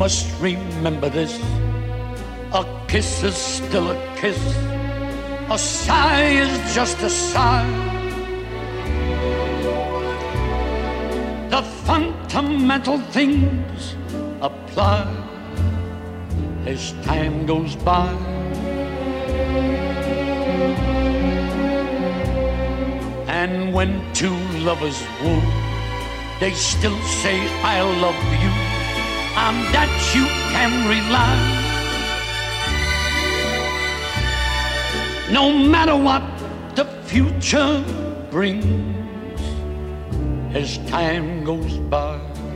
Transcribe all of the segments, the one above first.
must remember this. A kiss is still a kiss. A sigh is just a sigh. The fundamental things apply as time goes by. And when two lovers woo, they still say I love you, on that you can rely. No matter what the future brings as time goes by.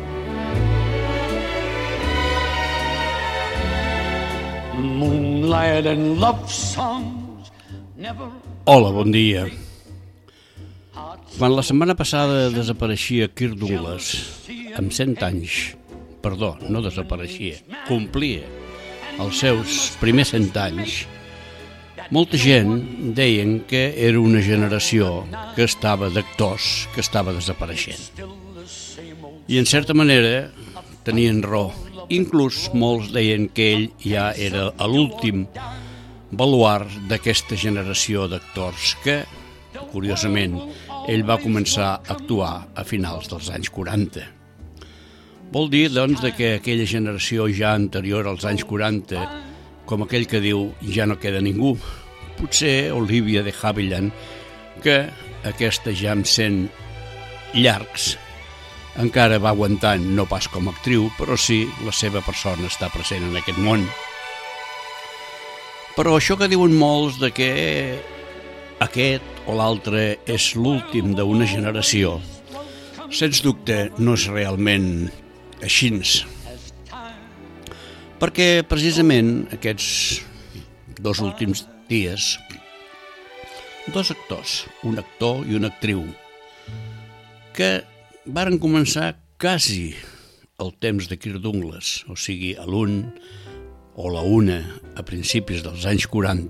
Moonlight and love songs never... Hola, bon dia. Quan la setmana passada desapareixia Kirk Douglas, amb 100 anys, perdó, no desapareixia, complia els seus primers 100 anys, molta gent deien que era una generació que estava d'actors que estava desapareixent. I en certa manera tenien raó. Inclús molts deien que ell ja era l'últim baluard d'aquesta generació d'actors que, curiosament, ell va començar a actuar a finals dels anys 40. Vol dir, doncs, que aquella generació ja anterior als anys 40, com aquell que diu, ja no queda ningú. Potser Olivia de Havilland, que aquesta ja amb 100 llargs encara va aguantant, no pas com a actriu, però sí la seva persona està present en aquest món. Però això que diuen molts de que aquest o l'altre és l'últim d'una generació, sens dubte no és realment així. Perquè precisament aquests dos últims dies, dos actors, un actor i una actriu, que varen començar quasi el temps de Kirk Douglas, o sigui, l'un o la una a principis dels anys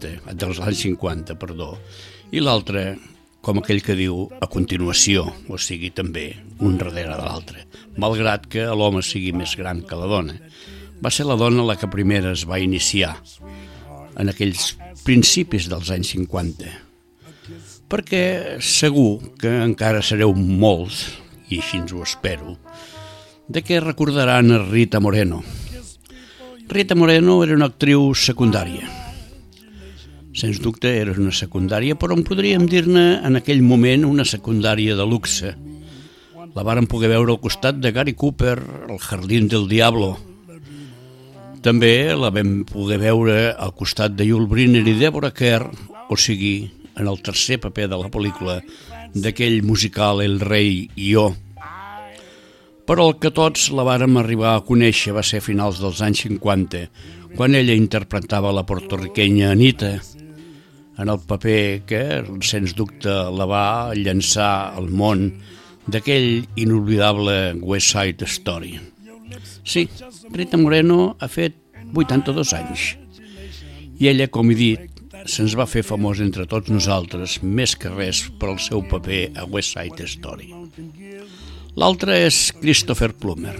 50, i l'altre, com aquell que diu, a continuació, o sigui, també un darrere de l'altre, malgrat que l'home sigui més gran que la dona. Va ser la dona la que primera es va iniciar en aquells principis dels anys 50, perquè segur que encara sereu molts, i així ens ho espero, de què recordaran a Rita Moreno. Rita Moreno era una actriu secundària. Sens dubte era una secundària, però en podríem dir-ne en aquell moment una secundària de luxe. La vàrem poder veure al costat de Gary Cooper, El Jardín del Diablo. També la vam poder veure al costat de Yul Brynner i Deborah Kerr, o sigui, en el tercer paper de la pel·lícula d'aquell musical El rei i jo. Però el que tots la vàrem arribar a conèixer va ser a finals dels anys 50, quan ella interpretava la portorriquenya Anita, en el paper que, sens dubte, la va llançar al món d'aquell inoblidable West Side Story. Sí, Rita Moreno ha fet 82 anys, i ella, com he dit, se'ns va fer famós entre tots nosaltres, més que res per el seu paper a West Side Story. L'altre és Christopher Plummer,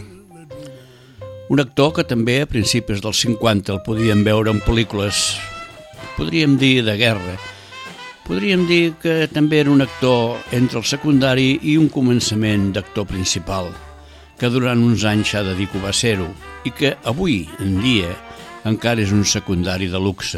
un actor que també a principis dels 50 el podíem veure en pel·lícules, podríem dir de guerra, podríem dir que també era un actor entre el secundari i un començament d'actor principal, que durant uns anys s'ha de dir que ho va ser-ho, i que avui en dia encara és un secundari de luxe.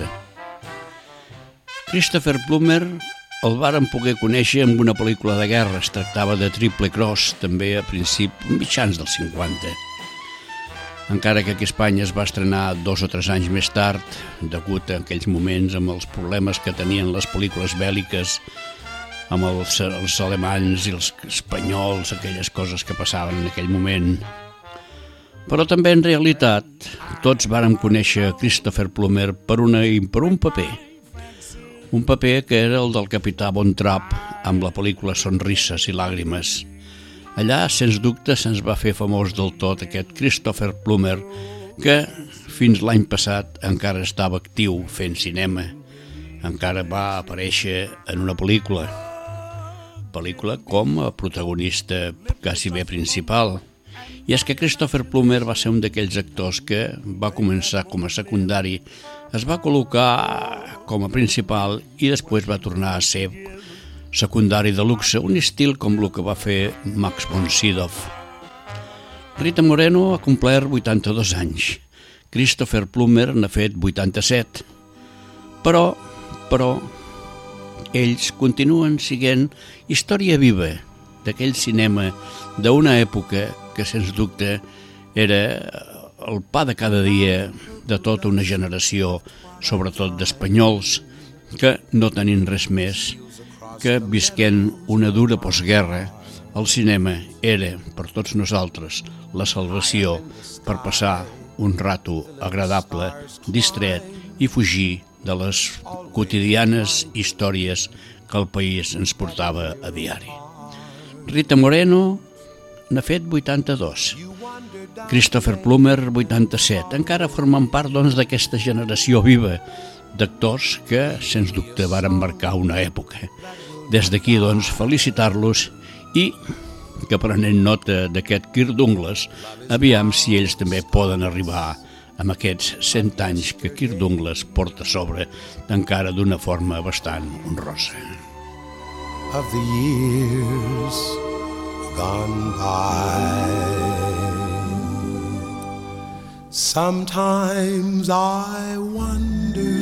Christopher Plummer el vàrem poder conèixer amb una pel·lícula de guerra, es tractava de Triple Cross, també a mitjans dels 50. Encara que aquí a Espanya es va estrenar 2 o 3 anys més tard, degut a aquells moments amb els problemes que tenien les pel·lícules bèl·liques, amb els alemanys i els espanyols, aquelles coses que passaven en aquell moment. Però també, en realitat, tots vàrem conèixer Christopher Plummer per un paper. Un paper que era el del capità Von Trapp amb la pel·lícula Sonrises i làgrimes. Allà, sens dubte, se'ns va fer famós del tot aquest Christopher Plummer, que fins l'any passat encara estava actiu fent cinema. Encara va aparèixer en una pel·lícula com a protagonista quasi bé principal, I és que Christopher Plummer va ser un d'aquells actors que va començar com a secundari, es va col·locar com a principal i després va tornar a ser secundari de luxe, un estil com el que va fer Max von Sydow. Rita Moreno ha complert 82 anys, Christopher Plummer n'ha fet 87, però ells continuen sent història viva d'aquell cinema d'una època que, sens dubte, era el pa de cada dia de tota una generació, sobretot d'espanyols, que no tenint res més que visquent una dura postguerra, el cinema era, per tots nosaltres, la salvació per passar un rato agradable, distret i fugir de les quotidianes històries que el país ens portava a diari. Rita Moreno n'ha fet 82, Christopher Plummer 87, encara formen part d'aquesta generació viva d'actors que, sens dubte, varen marcar una època. Des d'aquí, felicitar-los i que, prenent nota d'aquest Kirk Douglas, aviam si ells també poden arribar amb aquests 100 anys que Kirk Douglas porta a sobre, encara d'una forma bastant honrosa. Of the years gone by, sometimes I wonder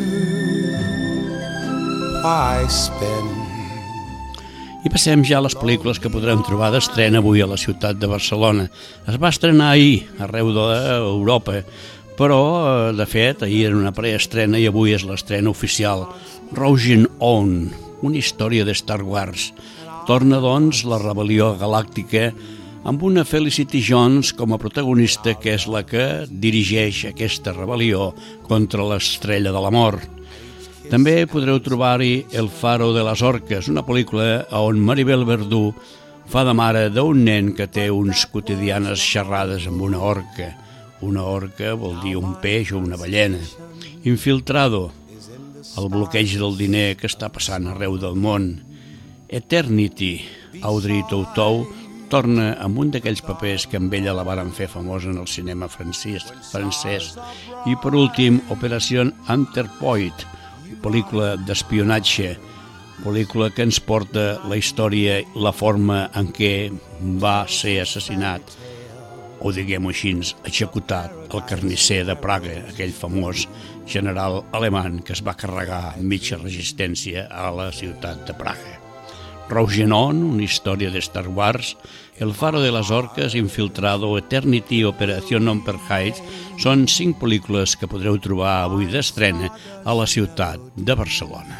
why spend. I passem ja a les pel·lícules que podrem trobar d'estrena avui a la ciutat de Barcelona. Es va estrenar ahir arreu d'Europa, però, de fet, ahir era una preestrena i avui és l'estrena oficial. Rogue One, una història de Star Wars. Torna, la rebel·lió galàctica amb una Felicity Jones com a protagonista, que és la que dirigeix aquesta rebel·lió contra l'estrella de la mort. També podreu trobar-hi El faro de les orques, una pel·lícula on Maribel Verdú fa de mare d'un nen que té uns quotidianes xerrades amb una orca. Una orca vol dir un peix o una ballena. Infiltrado, el bloqueig del diner que està passant arreu del món. Eternity, Audrey Tautou torna amb un d'aquells papers que amb ella la varen fer famosa en el cinema francès. I per últim, Operació Anthropoid, pel·lícula d'espionatge, pel·lícula que ens porta la història, la forma en què va ser assassinat, o diguem-ho així, executat el carnisser de Praga, aquell famós general alemany que es va carregar mitja resistència a la ciutat de Praga. Rogue One, una història de Star Wars, El faro de les orques, Infiltrado, Eternity, Operació Number Heights, són 5 pel·lícules que podreu trobar avui d'estrena a la ciutat de Barcelona.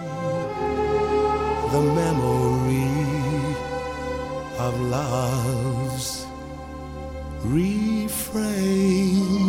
The memory of love's refrain.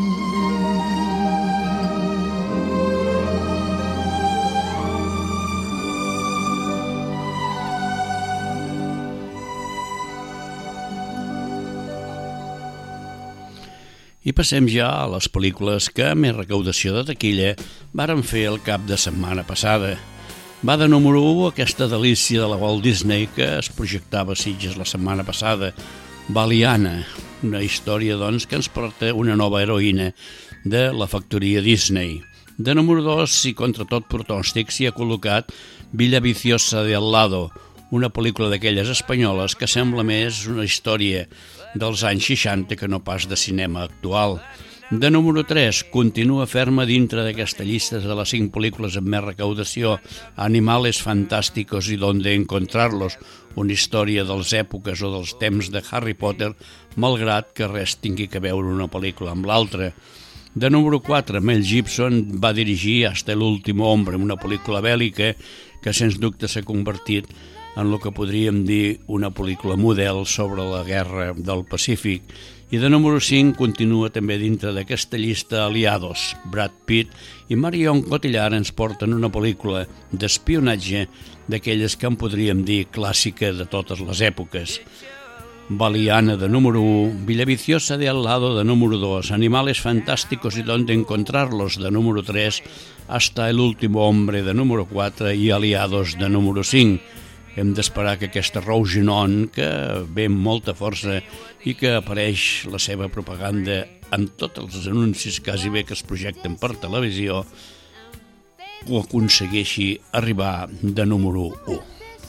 I passem ja a les pel·lícules que més recaudació de taquilla varen fer el cap de setmana passada. Va de número 1 aquesta delícia de la Walt Disney que es projectava a Sitges la setmana passada, Valiana, una història que ens porta una nova heroïna de la factoria Disney. De número 2, i contra tot pronòstic, s'hi ha col·locat Villa Viciosa de Al Lado, una pel·lícula d'aquelles espanyoles que sembla més una història dels anys 60 que no pas de cinema actual. De número 3, continua ferma dintre d'aquesta llista de les 5 pel·lícules amb més recaudació, Animales Fantásticos y Donde Encontrarlos, una història de les èpoques o dels temps de Harry Potter, malgrat que res tingui que veure una pel·lícula amb l'altra. De número 4, Mel Gibson va dirigir Hasta el último hombre, una pel·lícula bèl·lica que sens dubte s'ha convertit en el que podríem dir una pel·lícula model sobre la guerra del Pacífic. I de número 5 continua també dintre d'aquesta llista Aliados. Brad Pitt i Marion Cotillard ens porten una pel·lícula d'espionatge d'aquelles que en podríem dir clàssica de totes les èpoques. Valiana de número 1, Villaviciosa de Al Lado de número 2, Animales Fantásticos y Donde Encontrarlos de número 3, Hasta el último hombre de número 4 i Aliados de número 5. hem d'esperar que aquesta Rougenon, que ve amb molta força i que apareix la seva propaganda en tots els anuncis quasi bé que es projecten per televisió, ho aconsegueixi arribar de número 1.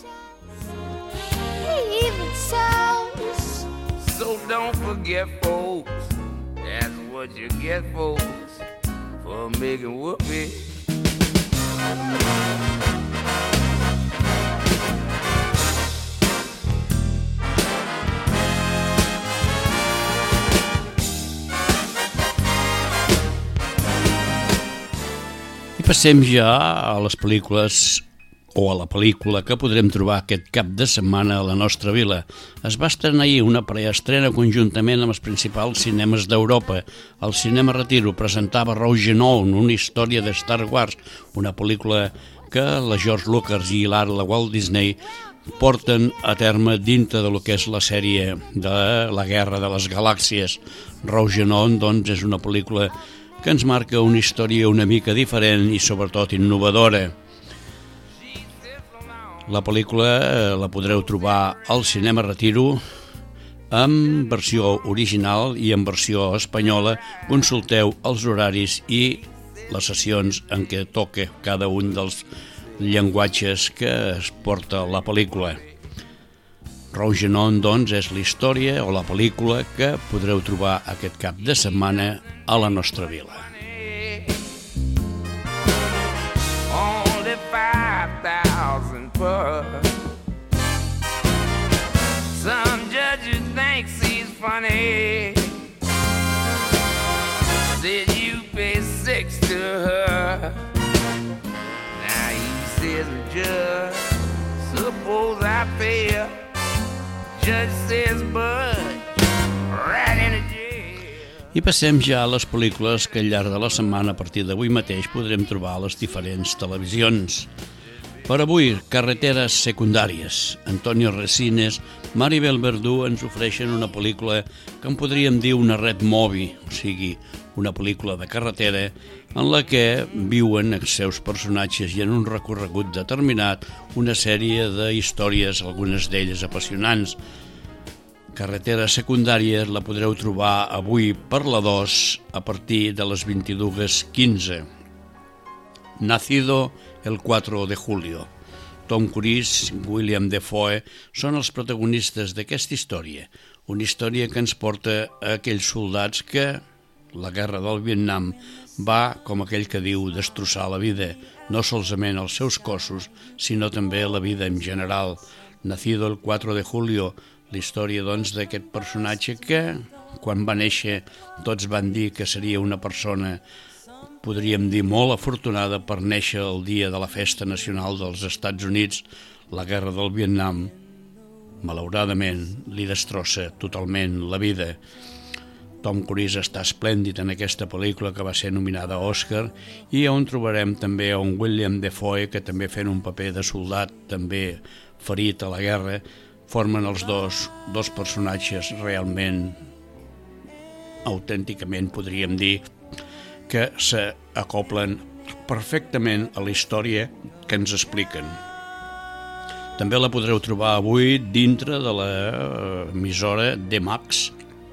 So don't forget, folks, that's what you get, folks, for making whoopee. I passem ja a les pel·lícules o a la pel·lícula que podrem trobar aquest cap de setmana a la nostra vila. Es va estrenar ahir una preestrena conjuntament amb els principals cinemes d'Europa. El Cinema Retiro presentava Rougenon, una història de Star Wars, una pel·lícula que la George Lucas i la Walt Disney porten a terme dintre de lo que és la sèrie de la Guerra de les Galàxies. Rougenon, doncs, és una pel·lícula que ens marca una història una mica diferent i sobretot innovadora. La pel·lícula la podreu trobar al Cinema Retiro en versió original i en versió espanyola. Consulteu els horaris i les sessions en què toca cada un dels llenguatges que es porta la pel·lícula. Rougenon, doncs, és la història o la pel·lícula que podreu trobar aquest cap de setmana a la nostra vila. Only 5,000 per. Some judges thinks he's funny. Said you pay 6 to her. Now he says, Judge, suppose I pay her. Judge says, budge, right in the jail. I passem ja a les pel·lícules que al llarg de la setmana a partir d'avui mateix podrem trobar a les diferents televisions. Per avui, Carreteres secundàries. Antonio Resines, Maribel Verdú ens ofereixen una pel·lícula que en podríem dir una red movie, o sigui, una pel·lícula de carretera en la que viuen els seus personatges i en un recorregut determinat una sèrie de històries, algunes d'elles apassionants. Carreteres secundàries la podreu trobar avui per la 2 a partir de les 22:15. Nacido el 4 de julio. Tom Cruise, William Dafoe són els protagonistes d'aquesta història. Una història que ens porta a aquells soldats que la guerra del Vietnam va, com aquell que diu, destrossar la vida, no solament els seus cossos, sinó també la vida en general. Nacido el 4 de julio, la història, doncs, d'aquest personatge que, quan va néixer, tots van dir que seria una persona, podríem dir, molt afortunada per néixer el dia de la festa nacional dels Estats Units. La guerra del Vietnam, malauradament, li destrossa totalment la vida. Tom Cruise està esplèndid en aquesta pel·lícula que va ser nominada a Oscar i on trobarem també a un William Dafoe que també fent un paper de soldat, també ferit a la guerra, formen els dos personatges realment, autènticament podríem dir, que s'acoplen perfectament a la història que ens expliquen. També la podreu trobar avui dintre de l'emissora D-Max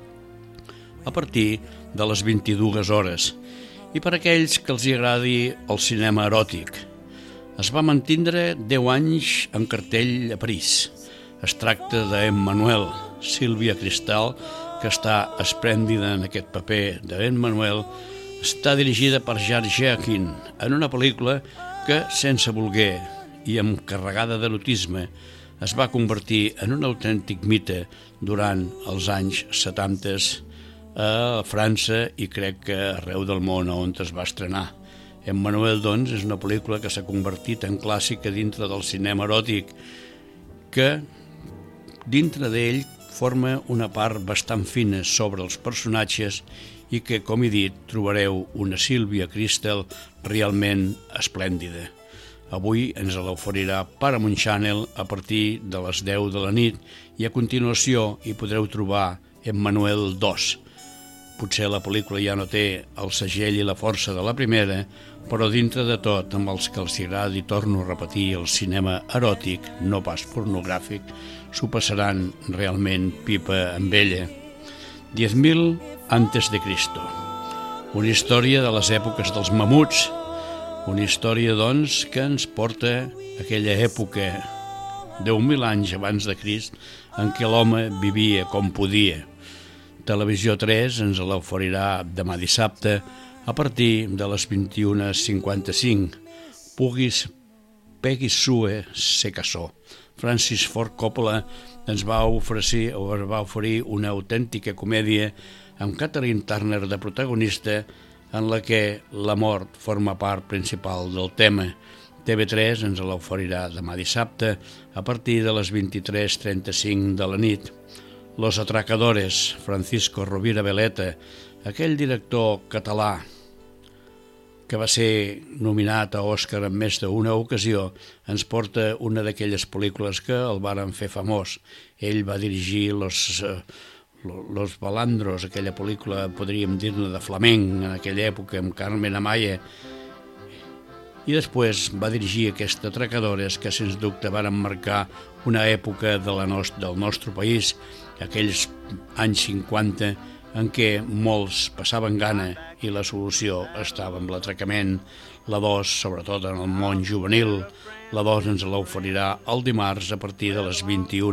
a partir de les 22 hores. I per aquells que els agradi el cinema eròtic, es va mantindre 10 anys en cartell a París. Es tracta d'Emmanuel, Sílvia Cristal, que està esplèndida en aquest paper d'Emmanuel. Està dirigida per Jacques Jacquin en una pel·lícula que, sense voler i amb carregada d'erotisme, es va convertir en un autèntic mite durant els anys 70 a França i crec que arreu del món on es va estrenar. Emmanuel, doncs, és una pel·lícula que s'ha convertit en clàssica dintre del cinema eròtic, que dintre d'ell forma una part bastant fina sobre els personatges i que, com he dit, trobareu una Sílvia Cristal realment esplèndida. Avui ens l'oferirà Paramount Channel a partir de les 10 de la nit i a continuació hi podreu trobar Emmanuel 2. Potser la pel·lícula ja no té el segell i la força de la primera, però dintre de tot, amb els que els agradi, torno a repetir, el cinema eròtic, no pas pornogràfic, s'ho passaran realment pipa amb ella. 10.000 antes de Cristo. Una història de les èpoques dels mamuts, una història, doncs, que ens porta a aquella època, 10.000 anys abans de Crist, en què l'home vivia com podia. Televisió 3 ens l'oferirà demà dissabte a partir de les 21:55. Peggy Sue se casó. Francis Ford Coppola ens va oferir una autèntica comèdia amb Catherine Turner de protagonista, en la que la mort forma part principal del tema. TV3 ens l'oferirà demà dissabte a partir de les 23:35 de la nit. Los Atracadores, Francisco Rovira Veleta, aquell director català que va ser nominat a Òscar en més d'una ocasió, ens porta una d'aquelles pel·lícules que el varen fer famós. Ell va dirigir Los Balandros, aquella pel·lícula, podríem dir-ne, de flamenc, en aquella època, amb Carmen Amaya. I després va dirigir aquestes Atracadores que, sens dubte, van marcar una època del nostre país, aquells anys 50, en què molts passaven gana i la solució estava amb l'atracament. La 2, sobretot en el món juvenil, la 2 ens l'oferirà el dimarts a partir de les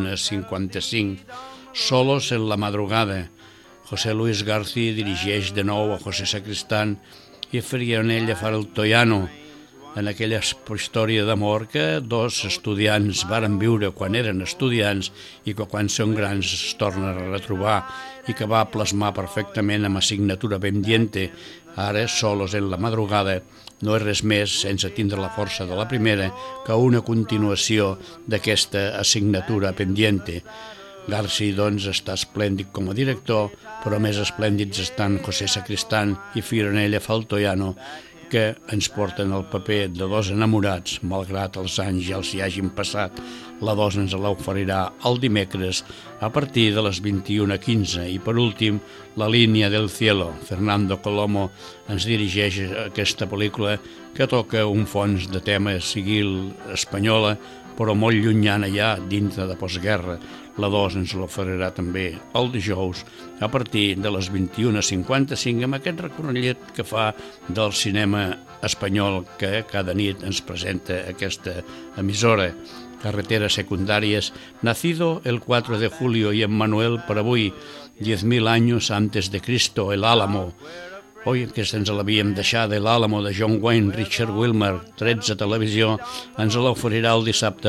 21:55. Solos en la madrugada. José Luis García dirigeix de nou a José Sacristán i faria en ell a far el Toyano, en aquella història d'amor que dos estudiants varen viure quan eren estudiants i que quan són grans es tornen a retrobar, i que va plasmar perfectament amb Asignatura Pendiente. Ara, Solos en la madrugada, no és res més, sense tindre la força de la primera, que una continuació d'aquesta Asignatura Pendiente. Garci, doncs, està esplèndid com a director, però més esplèndids estan José Sacristán i Fiorella Faltoiano, que ens porten el paper de dos enamorats, malgrat els anys ja els hi hagin passat. La 2 ens l'oferirà el dimecres a partir de les 21:15. I per últim, La línia del cielo. Fernando Colomo ens dirigeix aquesta pel·lícula que toca un fons de tema civil espanyola, però molt llunyana ja dintre de postguerra. La 2 ens l'oferirà també el dijous a partir de les 21:55 amb aquest recorregut que fa del cinema espanyol que cada nit ens presenta aquesta emissora. Carreteras secundàries, nacido el 4 de julio y en Manuel per avui, 10.000 años antes de Cristo, El Álamo. Oi, que ens l'havíem deixat, El Álamo, de John Wayne, Richard Wilmer, 13 televisió, ens l'oferirà el dissabte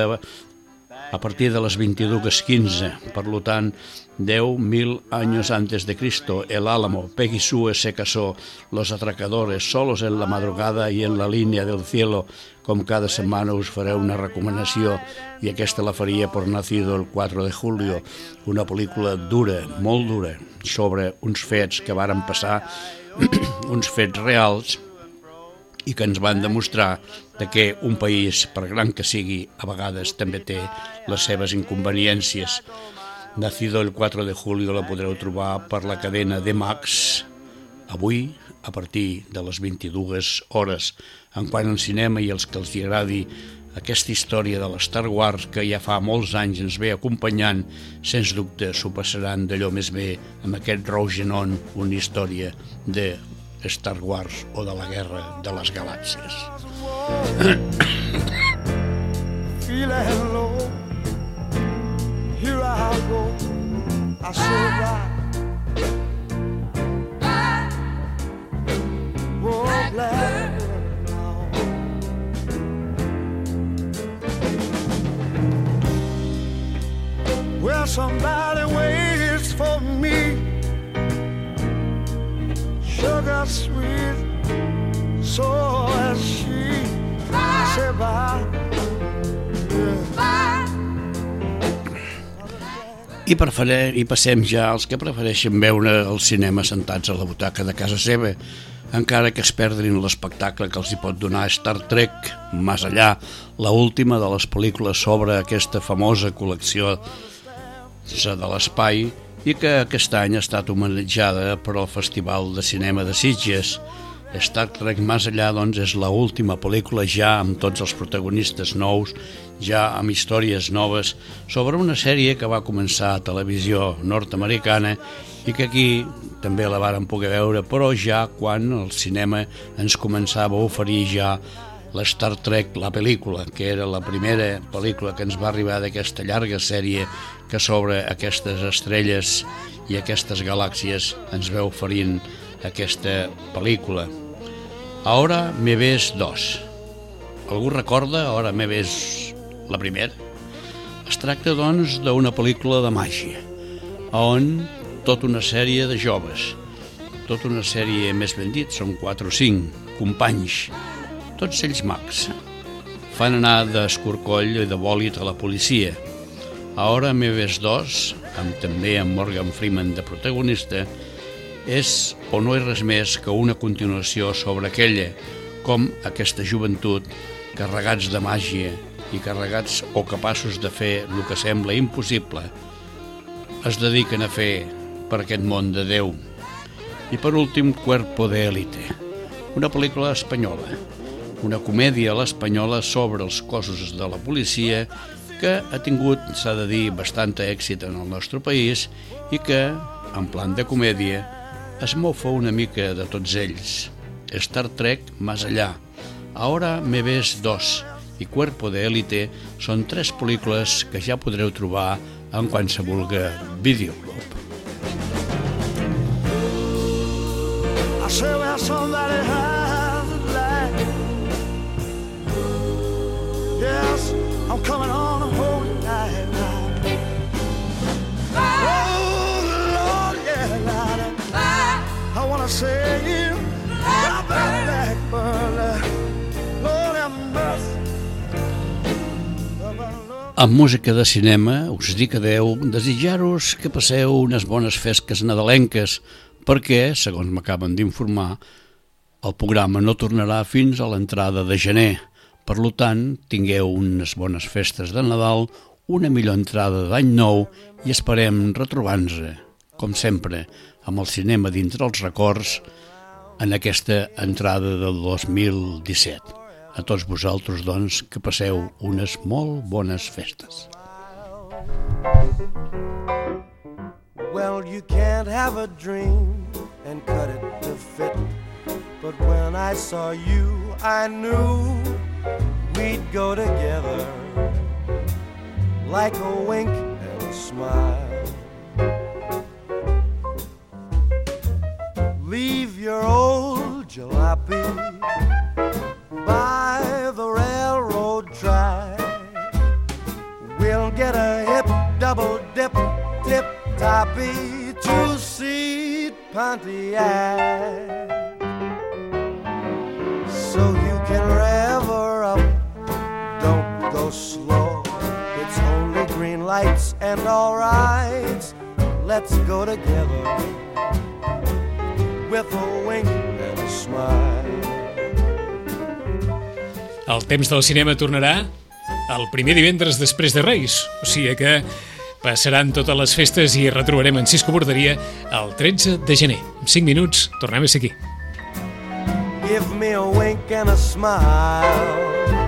a partir de les 22:15. Per tant, 10.000 años antes de Cristo, El Álamo, Peggy Sue se casó, Los Atracadores, Solos en la madrugada i en la línia del cielo. Com cada setmana us faré una recomanació, i aquesta la faria per Nacido el 4 de julio, una pel·lícula dura, molt dura, sobre uns fets que varen passar, uns fets reals, i que ens van demostrar que un país, per gran que sigui, a vegades també té les seves inconveniències. Nacido el 4 de julio la podreu trobar per la cadena de Max, avui, a partir de les 22 hores. En quant al cinema i els que els agradi aquesta història de l'Star Wars, que ja fa molts anys ens ve acompanyant, sens dubte s'ho passaran d'allò més bé amb aquest Rougenon, una història de Star Wars o de la Guerra de les Galàxies. Here I go, I survive. Oh, glad now. Well, somebody waits for me, sugar sweet, so as she say bye. I passem ja als que prefereixen veure el cinema sentats a la butaca de casa seva, encara que es perdrin l'espectacle que els hi pot donar Star Trek Más Allá, la última de les pel·lícules sobre aquesta famosa col·lecció de l'espai i que aquest any ha estat homenatjada per al Festival de Cinema de Sitges. Star Trek Més Allà, doncs, és l'última pel·lícula ja amb tots els protagonistes nous, ja amb històries noves, sobre una sèrie que va començar a televisió nord-americana i que aquí també la vàrem poder veure, però ja quan el cinema ens començava a oferir ja l'Star Trek, la pel·lícula, que era la primera pel·lícula que ens va arribar d'aquesta llarga sèrie que sobre aquestes estrelles i aquestes galàxies ens ve oferint aquesta pel·lícula. Ahora me ves 2. Algú recorda Ahora me ves la primera? Es tracta, doncs, d'una pel·lícula de màgia, on tota una sèrie de joves, tota una sèrie, més ben dit, són 4 o 5 companys, tots ells mags, fan anar d'escorcoll i de bòlit a la policia. Ahora me ves 2, també amb Morgan Freeman de protagonista, és o no és res més que una continuació sobre aquella, com aquesta joventut, carregats de màgia i carregats o capaços de fer el que sembla impossible, es dediquen a fer per aquest món de Déu. I per últim, Cuerpo de Élite, una pel·lícula espanyola, una comèdia a l'espanyola sobre els cossos de la policia que ha tingut, s'ha de dir, bastant èxit en el nostre país i que, en plan de comèdia, es mofa una mica de tots ells. Star Trek Més Allà, Ahora me ves 2 i Cuerpo de Élite són 3 pel·lícules que ja podreu trobar en qualsevol videoclub. I say where somebody has a light. Yes, I'm coming on a holy night. Oh, Lord, yeah, Lord. I wanna say you, I'm back, Lord, have mercy. Amb música de cinema us dic adeu, desitjar-vos que passeu unes bones festes nadalenques, perquè, segons m'acaben d'informar, el programa no tornarà fins a l'entrada de gener. Per tant, tingueu unes bones festes de Nadal, una millor entrada d'any nou i esperem retrobar-nos, com sempre, amb el cinema dintre els records en aquesta entrada del 2017. A tots vosaltres, doncs, que passeu unes molt bones festes. Well, you can't have a dream and cut it to fit. But when I saw you, I knew we'd go together like a wink and a smile. Leave your old jalopy by the railroad track. We'll get a hip double dip tip-toppy two-seat Pontiac, so you can rev her up. Don't go slow, it's only green lights and all rights. Let's go together with a wink and a smile. El temps del cinema tornarà el primer divendres després de Reis, o sigui que passaran totes les festes i retrobarem en Cisco Borderia el 13 de gener. En 5 minuts tornem a ser aquí. Give me a wink and a smile.